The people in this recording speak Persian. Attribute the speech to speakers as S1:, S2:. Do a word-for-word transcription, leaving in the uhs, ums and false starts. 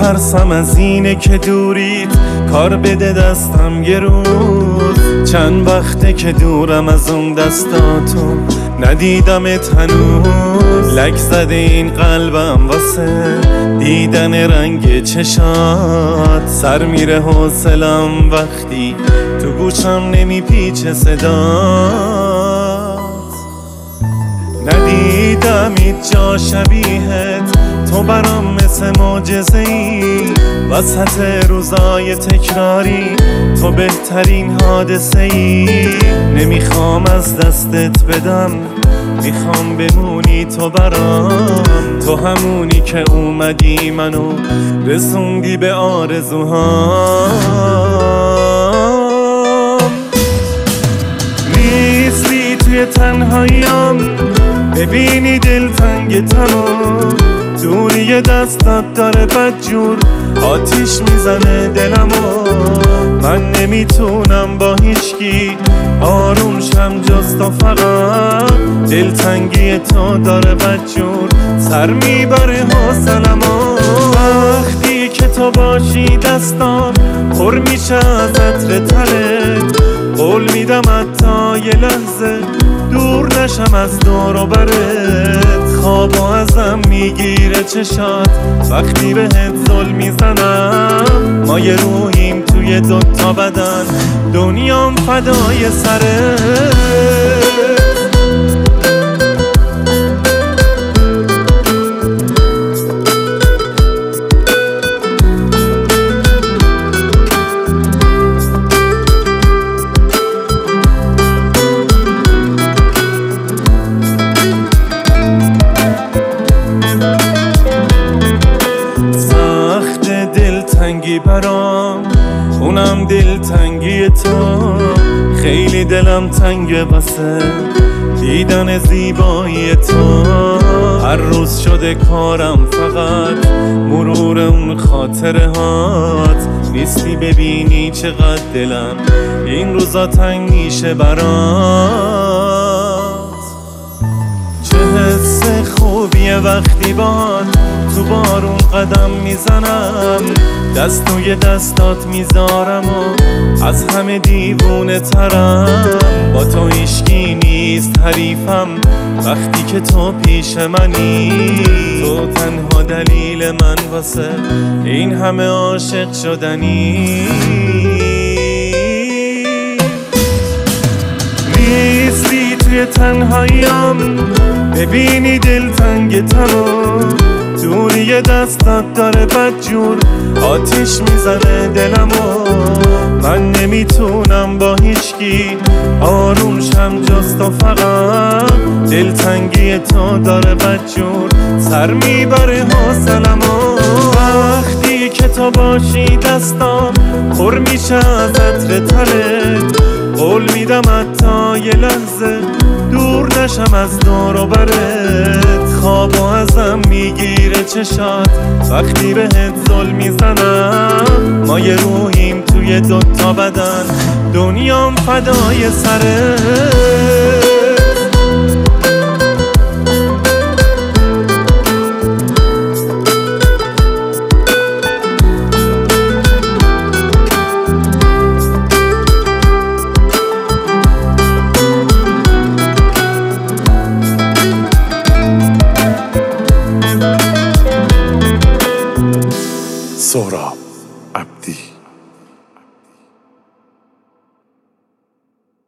S1: ترسم از اینه که دوریت کار بده دستم یه روز. چند وقته که دورم از اون دستاتو ندیدمت هنوز. لک زده این قلبم واسه دیدن رنگ چشات. سر میره حوصلم وقتی تو گوشم نمیپیچه صدات. ندیدم هیچ جا شبیهت، تو برام مثل معجزه‌ای. وسط روزای تکراری تو بهترین حادثه‌ای. نمیخوام از دستت بدم، میخوام بمونی تو برام. تو همونی که اومدی منو رسوندی به آرزوهام. نیستی توی تنهاییم، ببینی دلتنگ تنو. دوری دستت داره بدجور آتیش میزنه دلمو. من نمیتونم با هیچکی آروم شم جز تو فقط. دلتنگی تو داره بدجور سر میبره حوصلمو. وقتی که تو باشی دستام پر میشه از عطر تنت. قول میدم حتی یه لحظه دور نشم از دور و برت. خوابو ازم میگیره چشات وقتی بهت زل میزنم. ما یه روحیم توی دوتا بدن، دنیام فدای سرت. دلتنگی برام اونم دلتنگی تو. خیلی دلم تنگه واسه دیدن زیبایی تو. هر روز شده کارم فقط مرور اون خاطره هات. نیستی ببینی چقدر دلم این روزا تنگ میشه برات. چه حس خوبیه وقتی باد تو بارون قدم میزنم. دست توی دستات میذارم و از همه دیوونه ترم. با تو هیچکی نیست حریفم وقتی که تو پیش منی. تو تنها دلیل من واسه این همه عاشق شدنی. نیستی توی تنهاییم، ببینی دلتنگ تنو. دوری دستت داره بدجور آتیش میزنه دلمو. من نمیتونم با هیچکی آروم شم جز تو فقط. دلتنگی تو داره بدجور سر میبره حوصلمو. وقتی که تو باشی دستام پر میشه از عطر تنت. قول میدم حتی یه لحظه دور نشم از دور و برت. خوابو ازم میگیره چشات وقتی بهت زل میزنم. ما یه روحیم توی دوتا بدن، دنیام فدای سرت.
S2: سهراب عبدی.